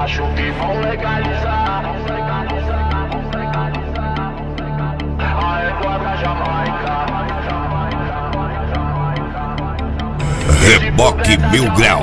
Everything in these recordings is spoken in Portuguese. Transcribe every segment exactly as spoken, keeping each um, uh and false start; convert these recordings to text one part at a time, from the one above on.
Acho que vão legalizar a égua da Jamaica. Reboque Mil Grau.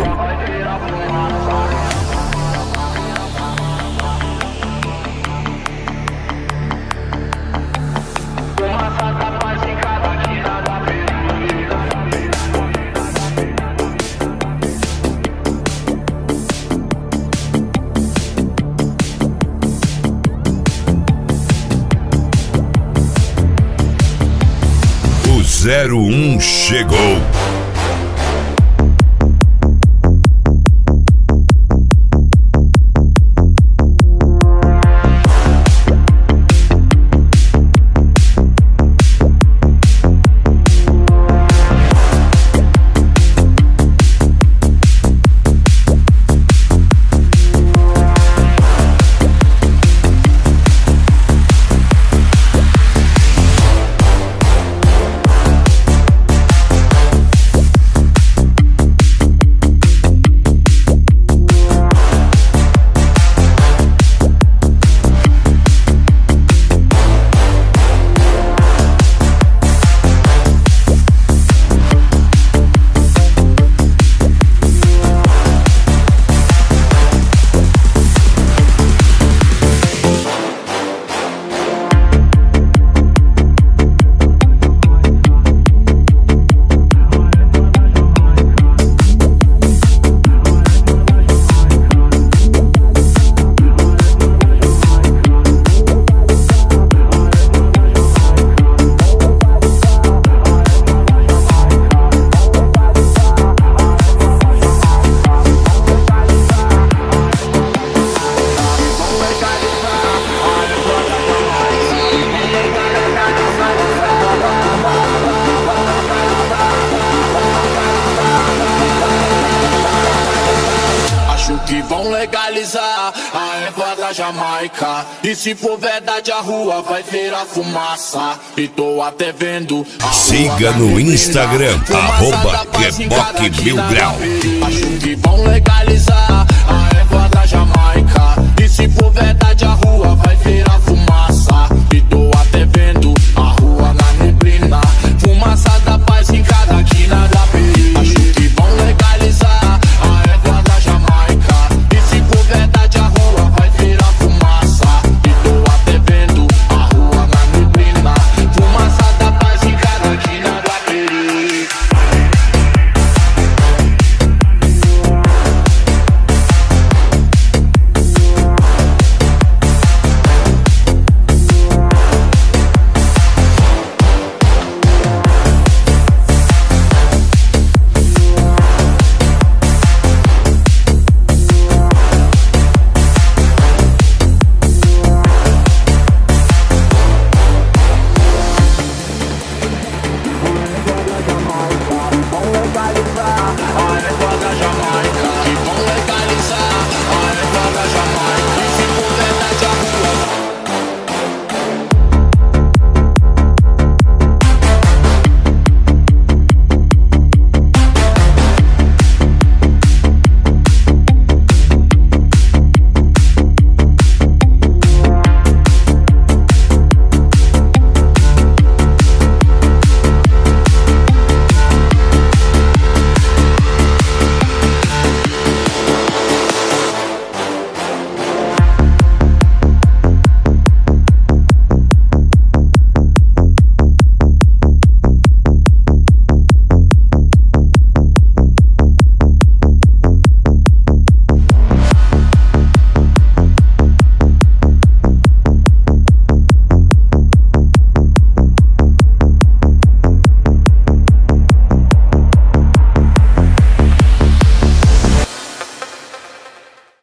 O zero um chegou. Que vão legalizar a égua da Jamaica. E se for verdade a rua vai ver a fumaça. E tô até vendo. Siga no Instagram, arroba Reboque Mil Grau. Acho que vão legalizar a égua da Jamaica. E se for verdade a rua vai ver a fumaça. E tô